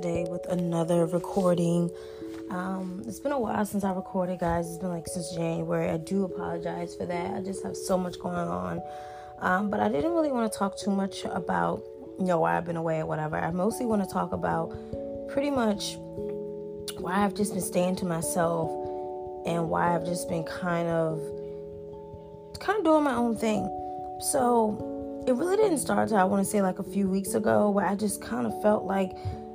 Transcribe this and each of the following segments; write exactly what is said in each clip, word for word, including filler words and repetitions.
today with another recording. Um, it's been a while since I recorded, guys. It's been like since January. I do apologize for that. I just have so much going on. Um, but I didn't really want to talk too much about, you know, why I've been away or whatever. I mostly want to talk about pretty much why I've just been staying to myself and why I've just been kind of, kind of doing my own thing. So it really didn't start until I want to say like a few weeks ago, where I just kind of felt like,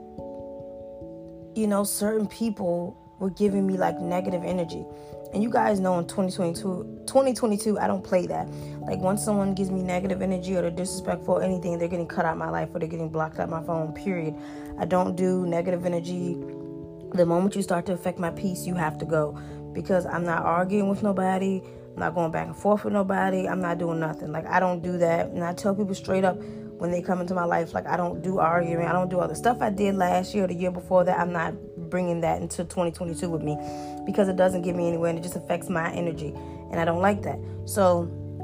you know, certain people were giving me like negative energy. And you guys know in twenty twenty-two, I don't play that. Like once someone gives me negative energy or they're disrespectful or anything, they're getting cut out of my life or they're getting blocked out of my phone, period. I don't do negative energy. The moment you start to affect my peace, you have to go, because I'm not arguing with nobody. I'm not going back and forth with nobody. I'm not doing nothing. Like, I don't do that. And I tell people straight up when they come into my life, like, I don't do arguing. I don't do all the stuff I did last year or the year before that. I'm not bringing that into twenty twenty-two with me, because it doesn't get me anywhere and it just affects my energy. And I don't like that. So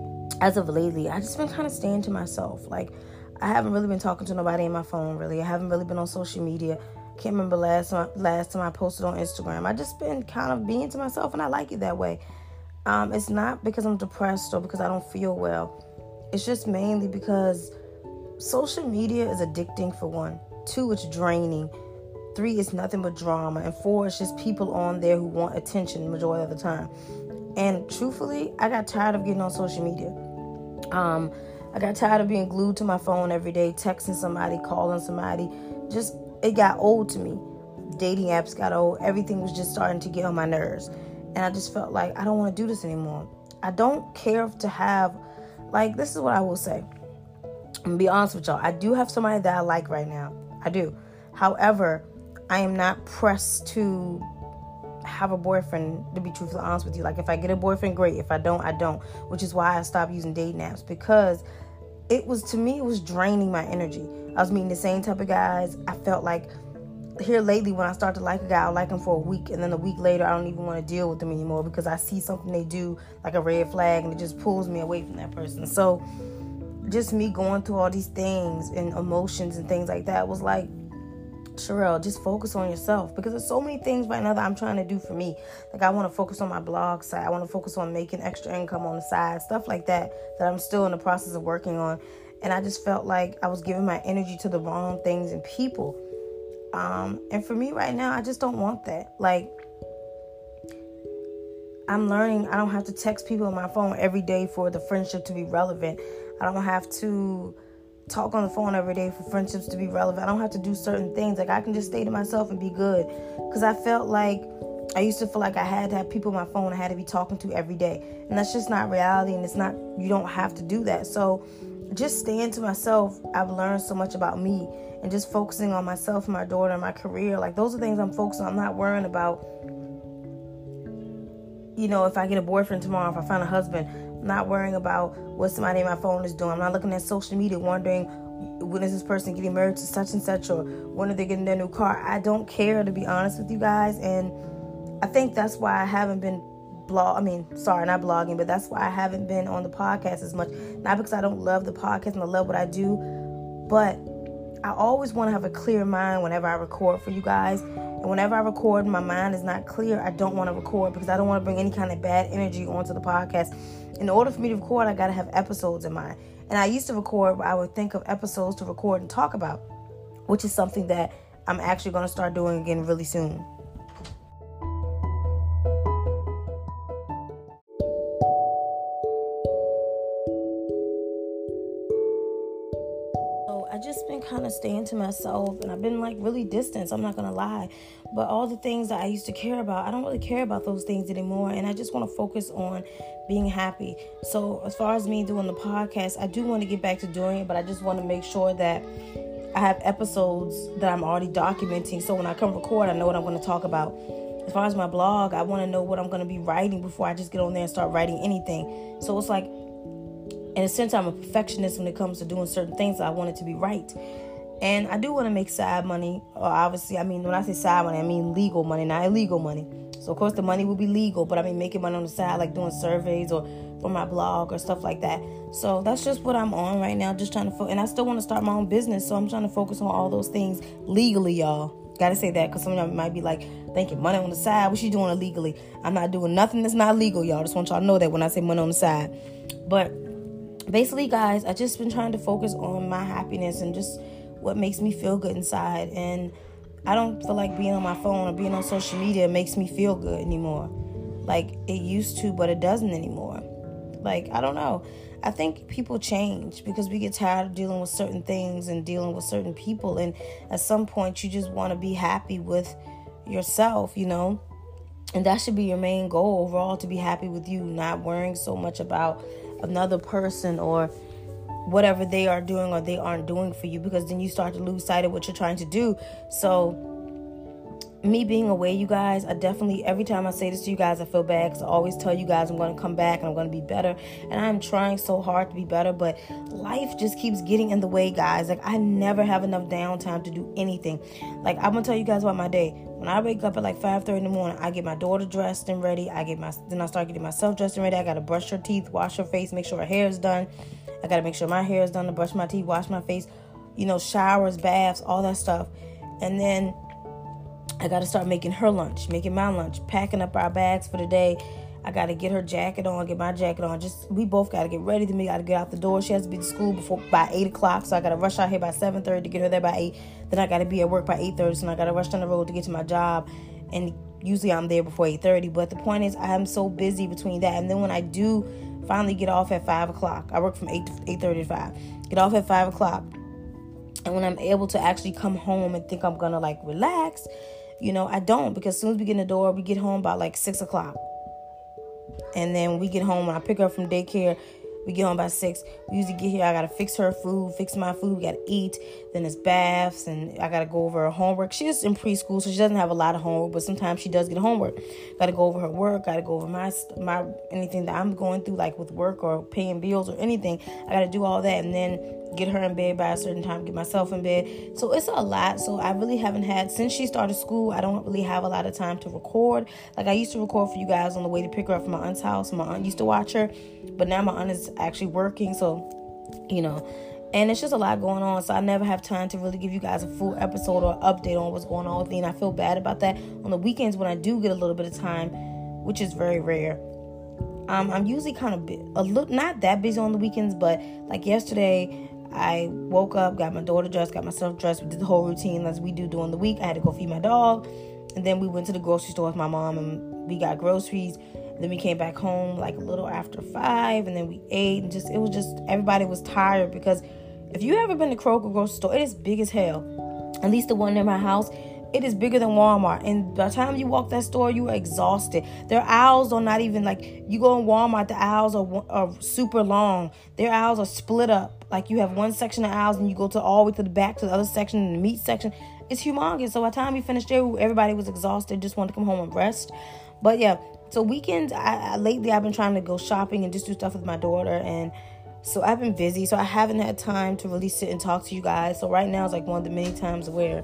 as of lately, I just been kind of staying to myself. Like, I haven't really been talking to nobody in my phone, really. I haven't really been on social media. Can't remember last time, last time I posted on Instagram. I just been kind of being to myself, and I like it that way. Um, it's not because I'm depressed or because I don't feel well. It's just mainly because social media is addicting, for one. Two, it's draining. Three, it's nothing but drama. And four, it's just people on there who want attention the majority of the time. And truthfully, I got tired of getting on social media. Um, I got tired of being glued to my phone every day, texting somebody, calling somebody. Just, it got old to me. Dating apps got old. Everything was just starting to get on my nerves. And I just felt like I don't want to do this anymore. I don't care to have, like, this is what I will say. I'm going to be honest with y'all. I do have somebody that I like right now. I do. However, I am not pressed to have a boyfriend, to be truthfully honest with you. Like, if I get a boyfriend, great. If I don't, I don't. Which is why I stopped using dating apps, because it was, to me, it was draining my energy. I was meeting the same type of guys. I felt like here lately, when I start to like a guy, I like him for a week, and then a week later, I don't even want to deal with them anymore, because I see something they do, like a red flag, and it just pulls me away from that person. So just me going through all these things and emotions and things like that was like, Sherelle, just focus on yourself, because there's so many things right now that I'm trying to do for me. Like, I want to focus on my blog side. I want to focus on making extra income on the side, stuff like that, that I'm still in the process of working on. And I just felt like I was giving my energy to the wrong things and people. Um, and for me right now, I just don't want that. Like, I'm learning I don't have to text people on my phone every day for the friendship to be relevant. I don't have to talk on the phone every day for friendships to be relevant. I don't have to do certain things. Like, I can just stay to myself and be good. Because I felt like, I used to feel like I had to have people on my phone I had to be talking to every day. And that's just not reality. And it's not, you don't have to do that. So just staying to myself, I've learned so much about me. And just focusing on myself, my daughter, and my career. Like, those are things I'm focused on. I'm not worrying about, you know, if I get a boyfriend tomorrow, if I find a husband. I'm not worrying about what somebody in my phone is doing. I'm not looking at social media wondering, when is this person getting married to such and such, or when are they getting their new car? I don't care, to be honest with you guys. And I think that's why I haven't been blog. I mean, sorry, not blogging, but that's why I haven't been on the podcast as much. Not because I don't love the podcast and I love what I do, but I always want to have a clear mind whenever I record for you guys. And whenever I record, my mind is not clear, I don't want to record, because I don't want to bring any kind of bad energy onto the podcast. In order for me to record, I got to have episodes in mind. And I used to record, I would think of episodes to record and talk about, which is something that I'm actually going to start doing again really soon. I just been kind of staying to myself, and I've been like really distant. I'm not going to lie. But all the things that I used to care about, I don't really care about those things anymore. And I just want to focus on being happy. So as far as me doing the podcast, I do want to get back to doing it, but I just want to make sure that I have episodes that I'm already documenting. So when I come record, I know what I'm going to talk about. As far as my blog, I want to know what I'm going to be writing before I just get on there and start writing anything. So it's like, in a sense, I'm a perfectionist when it comes to doing certain things. I want it to be right. And I do want to make side money. Uh, obviously, I mean, when I say side money, I mean legal money, not illegal money. So, of course, the money will be legal. But I mean, making money on the side, like doing surveys or for my blog or stuff like that. So that's just what I'm on right now. Just trying to fo- And I still want to start my own business. So I'm trying to focus on all those things legally, y'all. Gotta say that because some of y'all might be like thinking money on the side. What she doing illegally? I'm not doing nothing that's not legal, y'all. Just want y'all to know that when I say money on the side. But basically, guys, I just been trying to focus on my happiness and just what makes me feel good inside. And I don't feel like being on my phone or being on social media makes me feel good anymore. Like it used to, but it doesn't anymore. Like, I don't know. I think people change because we get tired of dealing with certain things and dealing with certain people. And at some point, you just want to be happy with yourself, you know. And that should be your main goal overall, to be happy with you, not worrying so much about another person or whatever they are doing or they aren't doing for you, because then you start to lose sight of what you're trying to do. So me being away, you guys, I definitely, every time I say this to you guys, I feel bad because I always tell you guys I'm going to come back and I'm going to be better. And I'm trying so hard to be better, but life just keeps getting in the way, guys. Like, I never have enough downtime to do anything. Like, I'm going to tell you guys about my day. When I wake up at like five thirty in the morning, I get my daughter dressed and ready. I get my, then I start getting myself dressed and ready. I got to brush her teeth, wash her face, make sure her hair is done. I got to make sure my hair is done, to brush my teeth, wash my face, you know, showers, baths, all that stuff. And then I got to start making her lunch, making my lunch, packing up our bags for the day. I got to get her jacket on, get my jacket on. Just, we both got to get ready. Then we got to get out the door. She has to be to school before by eight o'clock. So I got to rush out here by seven thirty to get her there by eight. Then I got to be at work by eight thirty. So I got to rush down the road to get to my job. And usually I'm there before eight thirty. But the point is, I'm so busy between that. And then when I do finally get off at five o'clock, I work from eight to eight thirty to five. Get off at five o'clock. And when I'm able to actually come home and think I'm going to like relax, you know, I don't, because as soon as we get in the door, we get home by like six o'clock. And then when we get home, when I pick her up from daycare, we get home by six. We usually get here, I got to fix her food, fix my food. We got to eat. Then it's baths, and I got to go over her homework. She's in preschool, so she doesn't have a lot of homework, but sometimes she does get homework. Got to go over her work. Got to go over my, my anything that I'm going through, like with work or paying bills or anything. I got to do all that, and then get her in bed by a certain time, get myself in bed. So it's a lot. So I really haven't had, since she started school, I don't really have a lot of time to record. Like, I used to record for you guys on the way to pick her up from my aunt's house. My aunt used to watch her, but now my aunt is actually working. So, you know, and it's just a lot going on. So I never have time to really give you guys a full episode or update on what's going on with me. And I feel bad about that. On the weekends when I do get a little bit of time, which is very rare, um, I'm usually kind of bi- a little, not that busy on the weekends, but like yesterday, I woke up, got my daughter dressed, got myself dressed. We did the whole routine as we do during the week. I had to go feed my dog. And then we went to the grocery store with my mom and we got groceries. Then we came back home like a little after five. And then we ate. And just, it was just, everybody was tired, because if you ever been to Kroger grocery store, it is big as hell. At least the one near my house. It is bigger than Walmart. And by the time you walk that store, you are exhausted. Their aisles are not even like, you go in Walmart, the aisles are, are super long. Their aisles are split up. Like, you have one section of aisles and you go to all the way to the back to the other section, the meat section. It's humongous. So by the time we finished there, everybody was exhausted, just wanted to come home and rest. But yeah, so weekends, I, I lately I've been trying to go shopping and just do stuff with my daughter. And so I've been busy. So I haven't had time to really sit and talk to you guys. So right now is like one of the many times where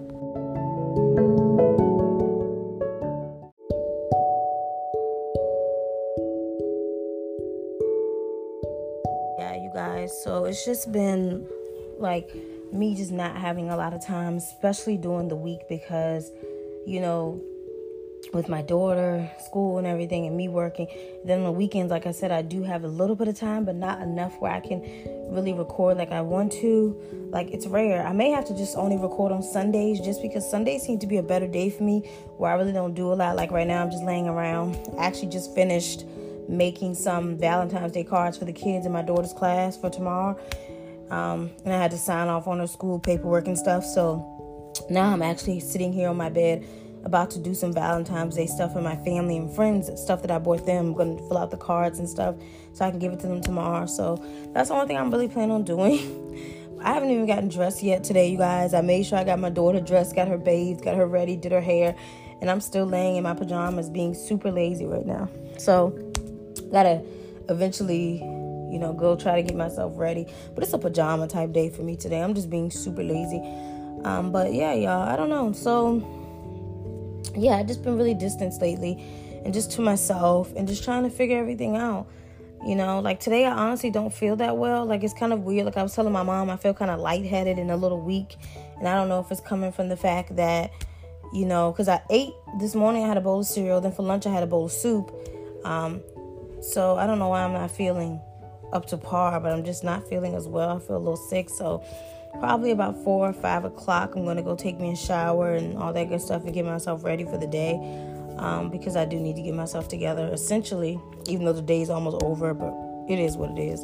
guys. So it's just been like me just not having a lot of time, especially during the week, because, you know, with my daughter, school and everything, and me working. Then on the weekends, like I said, I do have a little bit of time, but not enough where I can really record like I want to. Like, it's rare. I may have to just only record on Sundays, just because Sundays seem to be a better day for me, where I really don't do a lot. Like right now, I'm just laying around. I actually just finished making some Valentine's Day cards for the kids in my daughter's class for tomorrow. Um, and I had to sign off on her school paperwork and stuff. So now I'm actually sitting here on my bed about to do some Valentine's Day stuff for my family and friends, stuff that I bought them. I'm going to fill out the cards and stuff so I can give it to them tomorrow. So that's the only thing I'm really planning on doing. I haven't even gotten dressed yet today, you guys. I made sure I got my daughter dressed, got her bathed, got her ready, did her hair. And I'm still laying in my pajamas being super lazy right now. So gotta eventually, you know, go try to get myself ready. But it's a pajama type day for me today. I'm just being super lazy. Um, but yeah, y'all, I don't know. So yeah, I've just been really distanced lately and just to myself and just trying to figure everything out. You know, like today I honestly don't feel that well. Like, it's kind of weird. Like I was telling my mom, I feel kind of lightheaded and a little weak. And I don't know if it's coming from the fact that, you know, because I ate this morning, I had a bowl of cereal. Then for lunch, I had a bowl of soup. Um, so I don't know why I'm not feeling up to par, but I'm just not feeling as well. I feel a little sick. So probably about four or five o'clock, I'm going to go take me a shower and all that good stuff and get myself ready for the day. Um, because I do need to get myself together, essentially, even though the day is almost over, but it is what it is.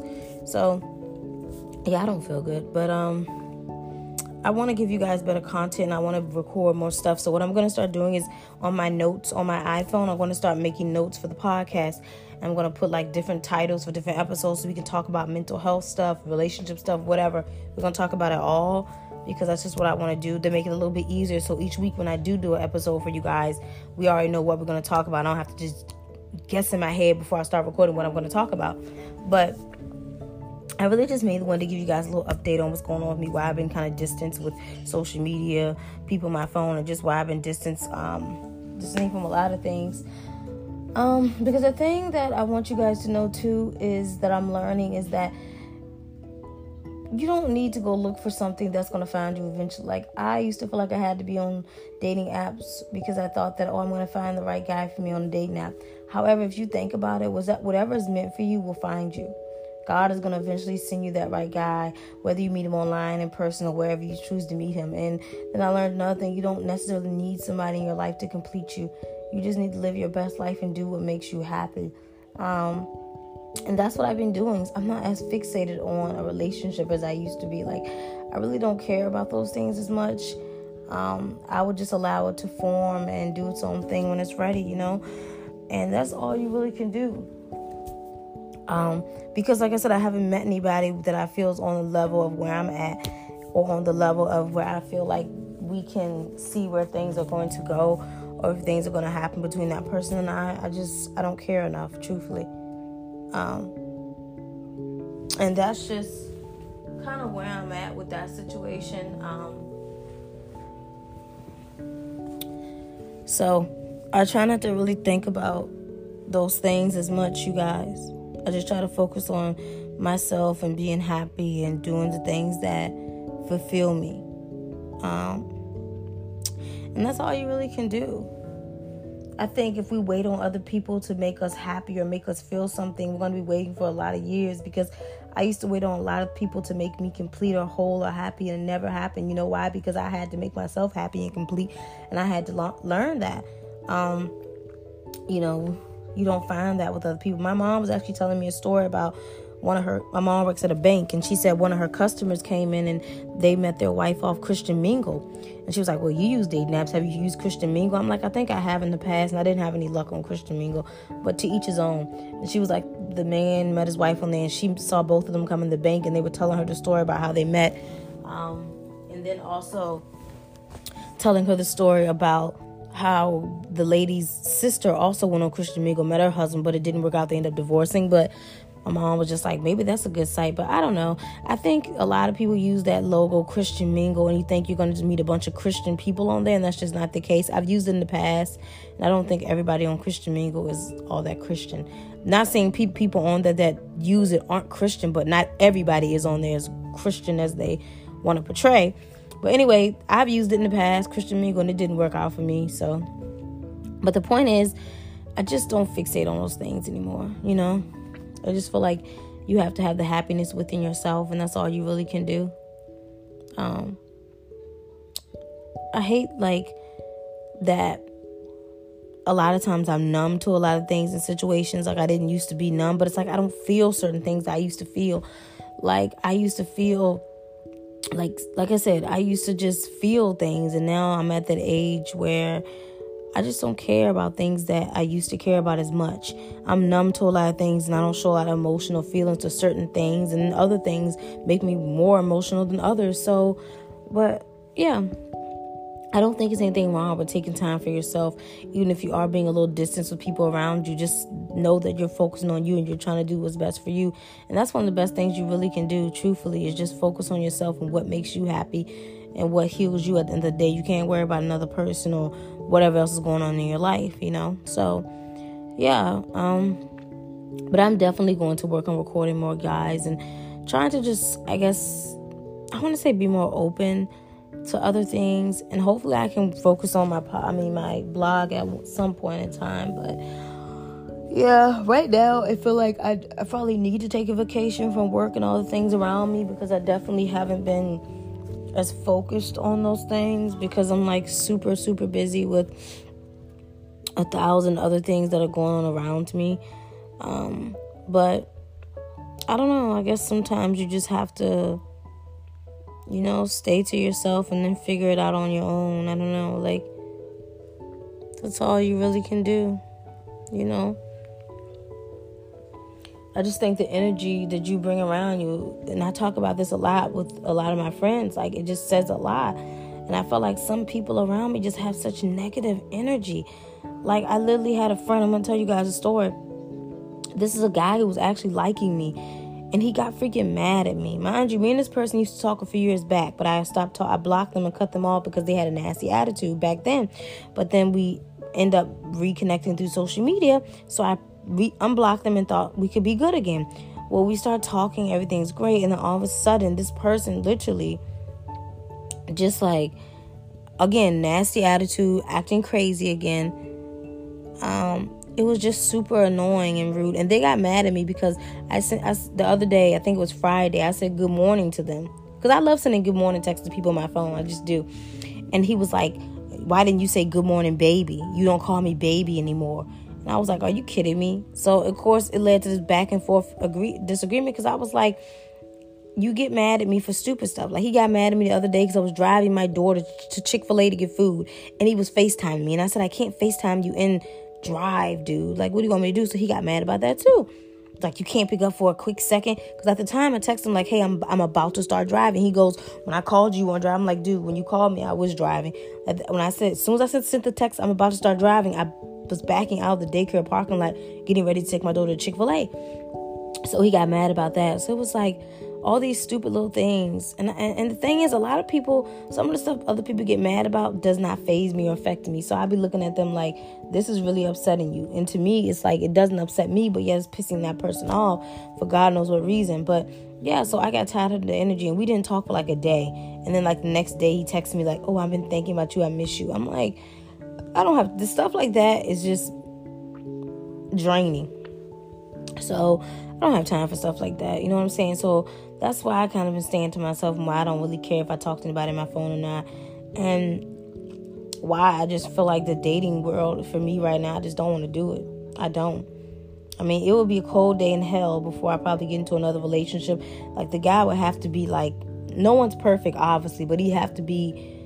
So, yeah, I don't feel good. But um, I want to give you guys better content. I want to record more stuff. So what I'm going to start doing is on my notes on my iPhone, I'm going to start making notes for the podcast. I'm going to put like different titles for different episodes so we can talk about mental health stuff, relationship stuff, whatever. We're going to talk about it all, because that's just what I want to do to make it a little bit easier. So each week when I do do an episode for you guys, we already know what we're going to talk about. I don't have to just guess in my head before I start recording what I'm going to talk about. But I really just made one to give you guys a little update on what's going on with me, why I've been kind of distanced with social media, people on my phone, and just why I've been distanced, um, distancing from a lot of things. Um, because the thing that I want you guys to know too is that I'm learning is that you don't need to go look for something that's going to find you eventually. Like, I used to feel like I had to be on dating apps because I thought that, oh, I'm going to find the right guy for me on a dating app. However, if you think about it, was that whatever is meant for you will find you. God is going to eventually send you that right guy, whether you meet him online, in person, or wherever you choose to meet him. And then I learned another thing. You don't necessarily need somebody in your life to complete you. You just need to live your best life and do what makes you happy. Um, and that's what I've been doing. I'm not as fixated on a relationship as I used to be. Like, I really don't care about those things as much. Um, I would just allow it to form and do its own thing when it's ready, you know. And that's all you really can do. Um, because like I said, I haven't met anybody that I feel is on the level of where I'm at, or on the level of where I feel like we can see where things are going to go, or if things are going to happen between that person and I. I just, I don't care enough, truthfully. Um, and that's just kind of where I'm at with that situation. Um, so I try not to really think about those things as much, you guys. I just try to focus on myself and being happy and doing the things that fulfill me. Um, and that's all you really can do. I think if we wait on other people to make us happy or make us feel something, we're going to be waiting for a lot of years, because I used to wait on a lot of people to make me complete or whole or happy, and it never happened. You know why? Because I had to make myself happy and complete, and I had to lo- learn that. Um, you know, you don't find that with other people. My mom was actually telling me a story about one of her, my mom works at a bank, and she said one of her customers came in and they met their wife off Christian Mingle. And she was like, well, you use dating apps. Have you used Christian Mingle? I'm like, I think I have in the past, and I didn't have any luck on Christian Mingle, but to each his own. And she was like, the man met his wife on there, and she saw both of them come in the bank, and they were telling her the story about how they met. Um, and then also telling her the story about how the lady's sister also went on Christian Mingle, met her husband, but it didn't work out. They ended up divorcing. But my mom was just like, maybe that's a good site. But I don't know. I think a lot of people use that logo, Christian Mingle, and you think you're going to just meet a bunch of Christian people on there, and that's just not the case. I've used it in the past, and I don't think everybody on Christian Mingle is all that Christian. Not saying pe- people on there that use it aren't Christian, but not everybody is on there as Christian as they want to portray. But anyway, I've used it in the past, Christian Mingle, and it didn't work out for me. So, but the point is, I just don't fixate on those things anymore, you know? I just feel like you have to have the happiness within yourself, and that's all you really can do. Um, I hate, like, that a lot of times I'm numb to a lot of things and situations. Like, I didn't used to be numb, but it's like I don't feel certain things that I used to feel. Like, I used to feel, like, like I said, I used to just feel things, and now I'm at that age where I just don't care about things that I used to care about as much. I'm numb to a lot of things, and I don't show a lot of emotional feelings to certain things, and other things make me more emotional than others. So, but yeah, I don't think there's anything wrong with taking time for yourself. Even if you are being a little distant with people around you, just know that you're focusing on you and you're trying to do what's best for you. And that's one of the best things you really can do, truthfully, is just focus on yourself and what makes you happy and what heals you at the end of the day. You can't worry about another person or whatever else is going on in your life, you know? So, yeah. Um, but I'm definitely going to work on recording more, guys, and trying to just, I guess, I want to say be more open to other things, and hopefully I can focus on my I mean my blog at some point in time. But yeah, right now I feel like I, I probably need to take a vacation from work and all the things around me, because I definitely haven't been as focused on those things, because I'm like super super busy with a thousand other things that are going on around me. Um, but I don't know, I guess sometimes you just have to, you know, stay to yourself and then figure it out on your own. I don't know, like, that's all you really can do, you know. I just think the energy that you bring around you, and I talk about this a lot with a lot of my friends, like, it just says a lot. And I feel like some people around me just have such negative energy. Like, I literally had a friend, I'm going to tell you guys a story. This is a guy who was actually liking me, and he got freaking mad at me. Mind you, me and this person used to talk a few years back, but I stopped talking. I blocked them and cut them off because they had a nasty attitude back then. But then we end up reconnecting through social media, so I re- unblocked them and thought we could be good again. Well, we start talking, everything's great, and then all of a sudden, this person literally just like, again, nasty attitude, acting crazy again. Um... It was just super annoying and rude. And they got mad at me because I sent I, the other day, I think it was Friday, I said good morning to them. Because I love sending good morning texts to people on my phone. I just do. And he was like, why didn't you say good morning, baby? You don't call me baby anymore. And I was like, are you kidding me? So, of course, it led to this back and forth agree- disagreement, because I was like, you get mad at me for stupid stuff. Like, he got mad at me the other day because I was driving my daughter to Chick-fil-A to get food. And he was FaceTiming me. And I said, I can't FaceTime you in drive, dude. Like, what do you want me to do? So he got mad about that too. Like, you can't pick up for a quick second. Because at the time I texted him like, hey, I'm I'm about to start driving. He goes, when I called you on drive, I'm like, dude, when you called me, I was driving. When I said, as soon as I said, sent the text, I'm about to start driving, I was backing out of the daycare parking lot, getting ready to take my daughter to Chick-fil-A. So he got mad about that. So it was like all these stupid little things. And, and and the thing is, a lot of people, some of the stuff other people get mad about does not faze me or affect me. So I be looking at them like, this is really upsetting you. And to me, it's like, it doesn't upset me, but yeah, it's pissing that person off for God knows what reason. But yeah, so I got tired of the energy, and we didn't talk for like a day. And then like the next day he texted me like, oh, I've been thinking about you, I miss you. I'm like, I don't have, the stuff like that is just draining. So I don't have time for stuff like that. You know what I'm saying? So that's why I kind of been staying to myself, and why I don't really care if I talk to anybody on my phone or not. And why I just feel like the dating world for me right now, I just don't want to do it. I don't. I mean, it would be a cold day in hell before I probably get into another relationship. Like, the guy would have to be like, no one's perfect, obviously, but he'd have to be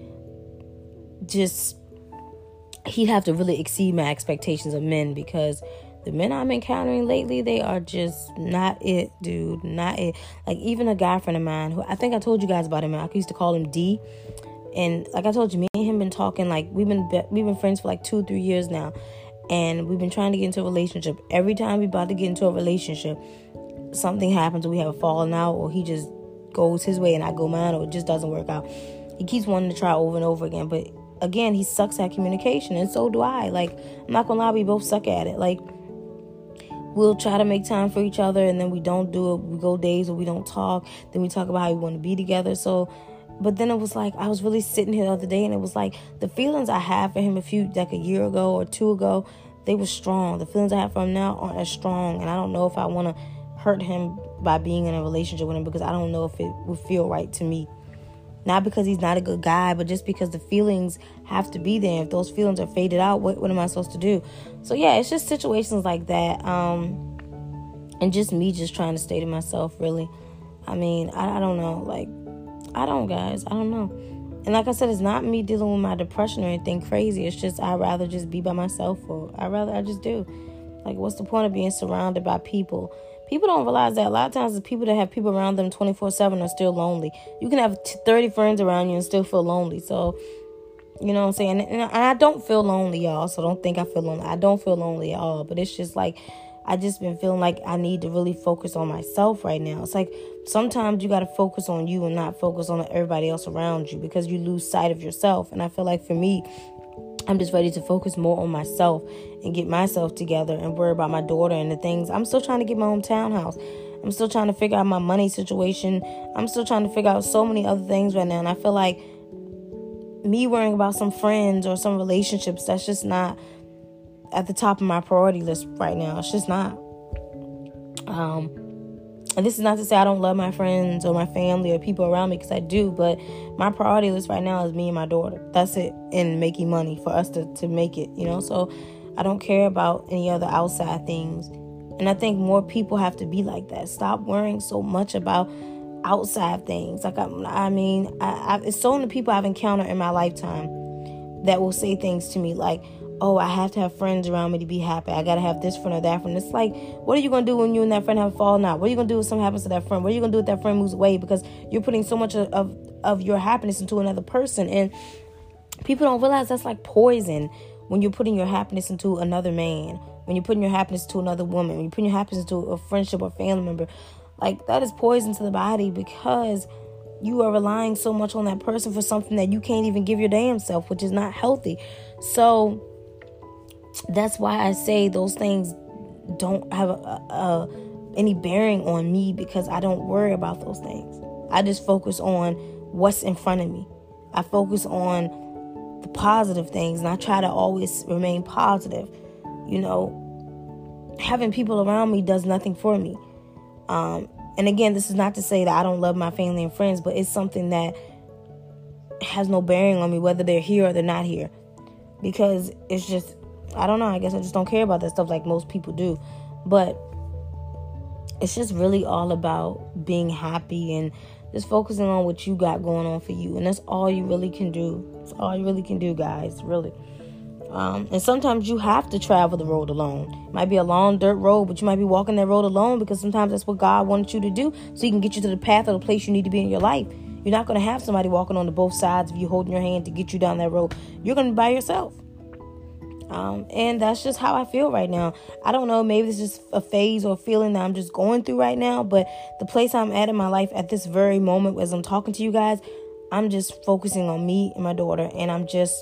just, he'd have to really exceed my expectations of men, because the men I'm encountering lately, they are just not it, dude. Not it. Like, even a guy friend of mine, who I think I told you guys about him. I used to call him D. And like I told you, me and him been talking, like, we've been we've been friends for like two, three years now. And we've been trying to get into a relationship. Every time we about to get into a relationship, something happens, or we have a falling out, or he just goes his way and I go mine, or it just doesn't work out. He keeps wanting to try over and over again. But again, he sucks at communication, and so do I. Like, I'm not gonna lie, we both suck at it. Like, we'll try to make time for each other, and then we don't do it. We go days where we don't talk. Then we talk about how we want to be together. So, but then it was like, I was really sitting here the other day, and it was like, the feelings I had for him a few, like a year ago or two ago, they were strong. The feelings I have for him now aren't as strong. And I don't know if I want to hurt him by being in a relationship with him, because I don't know if it would feel right to me. Not because he's not a good guy, but just because the feelings have to be there. If those feelings are faded out, what, what am I supposed to do? So yeah, it's just situations like that. Um, and just me just trying to stay to myself, really. I mean, I, I don't know. Like, I don't, guys. I don't know. And like I said, it's not me dealing with my depression or anything crazy. It's just, I'd rather just be by myself. Or I rather, I just do. Like, what's the point of being surrounded by people? People don't realize that a lot of times the people that have people around them twenty-four seven are still lonely. You can have thirty friends around you and still feel lonely. So, you know what I'm saying? And I don't feel lonely, y'all. So don't think I feel lonely. I don't feel lonely at all. But it's just like, I just been feeling like I need to really focus on myself right now. It's like, sometimes you got to focus on you and not focus on everybody else around you, because you lose sight of yourself. And I feel like for me, I'm just ready to focus more on myself and get myself together and worry about my daughter and the things. I'm still trying to get my own townhouse. I'm still trying to figure out my money situation. I'm still trying to figure out so many other things right now. And I feel like me worrying about some friends or some relationships, that's just not at the top of my priority list right now. It's just not. Um, and this is not to say I don't love my friends or my family or people around me, because I do, but my priority list right now is me and my daughter. That's it. And making money for us to, to make it, you know? So I don't care about any other outside things. And I think more people have to be like that. Stop worrying so much about outside things. Like, I, I mean, I, I, it's so many people I've encountered in my lifetime that will say things to me like, oh, I have to have friends around me to be happy. I got to have this friend or that friend. It's like, what are you going to do when you and that friend have fallen out? What are you going to do if something happens to that friend? What are you going to do if that friend moves away? Because you're putting so much of, of, of your happiness into another person. And people don't realize that's like poison when you're putting your happiness into another man, when you're putting your happiness to another woman, when you're putting your happiness into a friendship or family member. Like, that is poison to the body, because you are relying so much on that person for something that you can't even give your damn self, which is not healthy. So that's why I say those things don't have a, a, any bearing on me, because I don't worry about those things. I just focus on what's in front of me. I focus on the positive things, and I try to always remain positive. You know, having people around me does nothing for me. Um, and again, this is not to say that I don't love my family and friends, but it's something that has no bearing on me, whether they're here or they're not here, because it's just, I don't know, I guess I just don't care about that stuff like most people do. But it's just really all about being happy and just focusing on what you got going on for you. And that's all you really can do. That's all you really can do, guys, really. Um, and sometimes you have to travel the road alone. It might be a long dirt road, but you might be walking that road alone, because sometimes that's what God wanted you to do, so he can get you to the path or the place you need to be in your life. You're not going to have somebody walking on the both sides of you holding your hand to get you down that road. You're going to be by yourself. Um, and that's just how I feel right now. I don't know, maybe it's just a phase or a feeling that I'm just going through right now, but the place I'm at in my life at this very moment as I'm talking to you guys, I'm just focusing on me and my daughter, and I'm just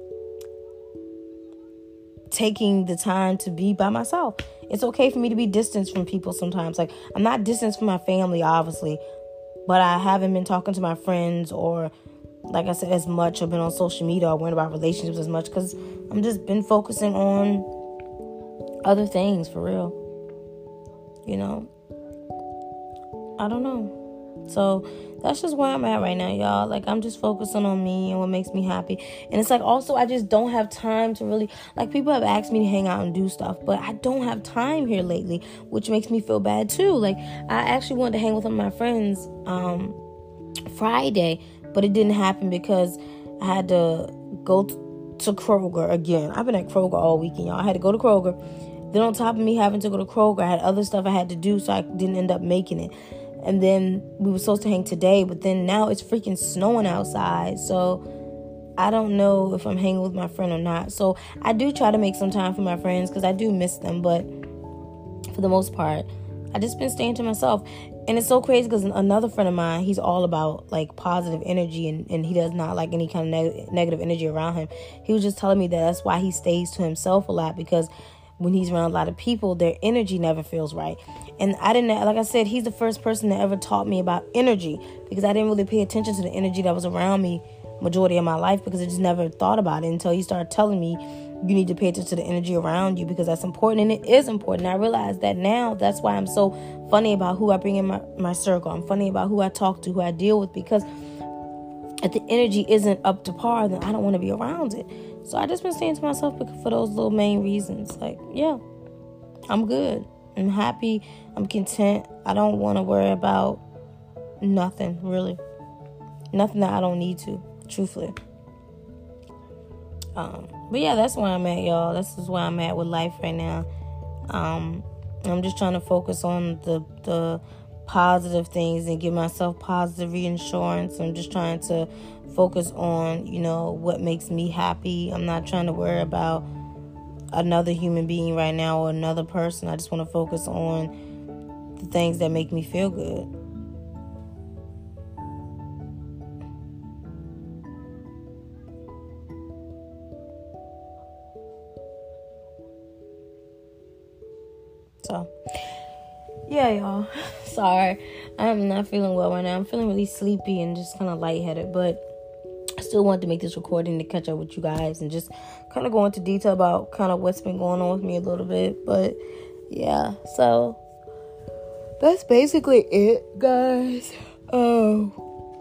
taking the time to be by myself. It's okay for me to be distanced from people sometimes. Like, I'm not distanced from my family, obviously, but I haven't been talking to my friends or, like I said, as much, or been on social media or worrying about relationships as much, because I'm just been focusing on other things for real. You know, I don't know. So that's just where I'm at right now, y'all. Like, I'm just focusing on me and what makes me happy. And it's like, also, I just don't have time to really, like, people have asked me to hang out and do stuff, but I don't have time here lately, which makes me feel bad too. Like, I actually wanted to hang with one of my friends um Friday, but it didn't happen because I had to go t- to Kroger again. I've been at Kroger all weekend, y'all. I had to go to Kroger. Then on top of me having to go to Kroger, I had other stuff I had to do, so I didn't end up making it. And then we were supposed to hang today, but then now it's freaking snowing outside. So I don't know if I'm hanging with my friend or not. So I do try to make some time for my friends, because I do miss them. But for the most part, I just been staying to myself. And it's so crazy because another friend of mine, he's all about like positive energy, and, and he does not like any kind of neg- negative energy around him. He was just telling me that that's why he stays to himself a lot, because when he's around a lot of people, their energy never feels right. And I didn't, like I said, he's the first person that ever taught me about energy, because I didn't really pay attention to the energy that was around me majority of my life, because I just never thought about it until he started telling me, you need to pay attention to the energy around you, because that's important. And it is important. I realize that now. That's why I'm so funny about who I bring in my, my circle. I'm funny about who I talk to, who I deal with, because if the energy isn't up to par, then I don't want to be around it. So I just been saying to myself for those little main reasons. Like, yeah, I'm good. I'm happy. I'm content. I don't want to worry about nothing, really. Nothing that I don't need to, truthfully. Um, but yeah, that's where I'm at, y'all. This is where I'm at with life right now. Um, I'm just trying to focus on the the positive things and give myself positive reinsurance. I'm just trying to focus on, you know, what makes me happy. I'm not trying to worry about another human being right now or another person. I just want to focus on the things that make me feel good. So, yeah, y'all. Sorry. I'm not feeling well right now. I'm feeling really sleepy and just kind of lightheaded. But still wanted to make this recording to catch up with you guys and just kind of go into detail about kind of what's been going on with me a little bit. But yeah, so that's basically it, guys. Oh,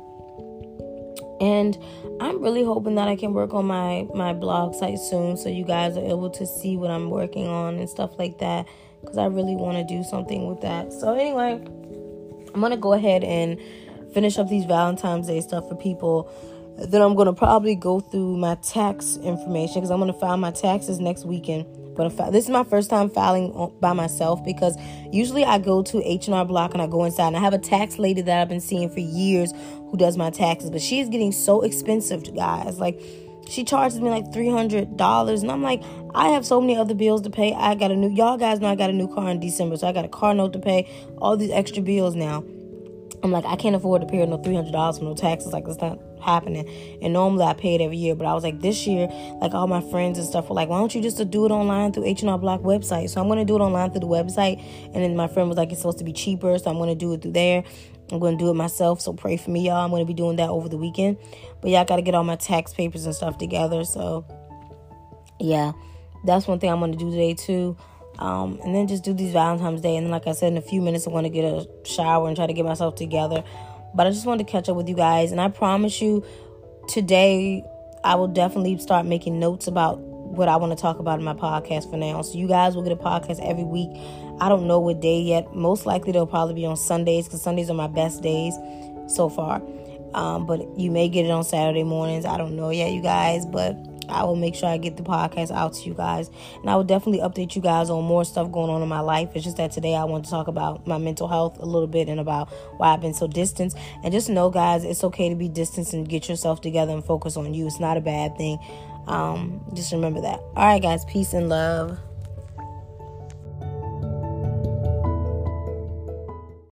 and I'm really hoping that I can work on my my blog site soon, so you guys are able to see what I'm working on and stuff like that, because I really want to do something with that. So anyway, I'm gonna go ahead and finish up these Valentine's Day stuff for people. Then I'm going to probably go through my tax information, because I'm going to file my taxes next weekend. But this is my first time filing by myself, because usually I go to H and R Block and I go inside and I have a tax lady that I've been seeing for years who does my taxes. But she's getting so expensive, guys. Like, she charges me like three hundred dollars. And I'm like, I have so many other bills to pay. I got a new, y'all guys know I got a new car in December. So I got a car note to pay, all these extra bills now. I'm like, I can't afford to pay no three hundred dollars for no taxes. Like, it's not happening. And normally I pay it every year. But I was like, this year, like, all my friends and stuff were like, why don't you just do it online through H and R Block website? So I'm going to do it online through the website. And then my friend was like, it's supposed to be cheaper. So I'm going to do it through there. I'm going to do it myself. So pray for me, y'all. I'm going to be doing that over the weekend. But yeah, I got to get all my tax papers and stuff together. So yeah, that's one thing I'm going to do today too. Um, and then just do these Valentine's Day. And then, like I said, in a few minutes, I'm going to get a shower and try to get myself together. But I just wanted to catch up with you guys. And I promise you, today, I will definitely start making notes about what I want to talk about in my podcast for now. So you guys will get a podcast every week. I don't know what day yet. Most likely, they'll probably be on Sundays, because Sundays are my best days so far. Um, but you may get it on Saturday mornings. I don't know yet, you guys. But I will make sure I get the podcast out to you guys. And I will definitely update you guys on more stuff going on in my life. It's just that today I want to talk about my mental health a little bit and about why I've been so distant. And just know, guys, it's okay to be distant and get yourself together and focus on you. It's not a bad thing. Um, just remember that. All right, guys. Peace and love.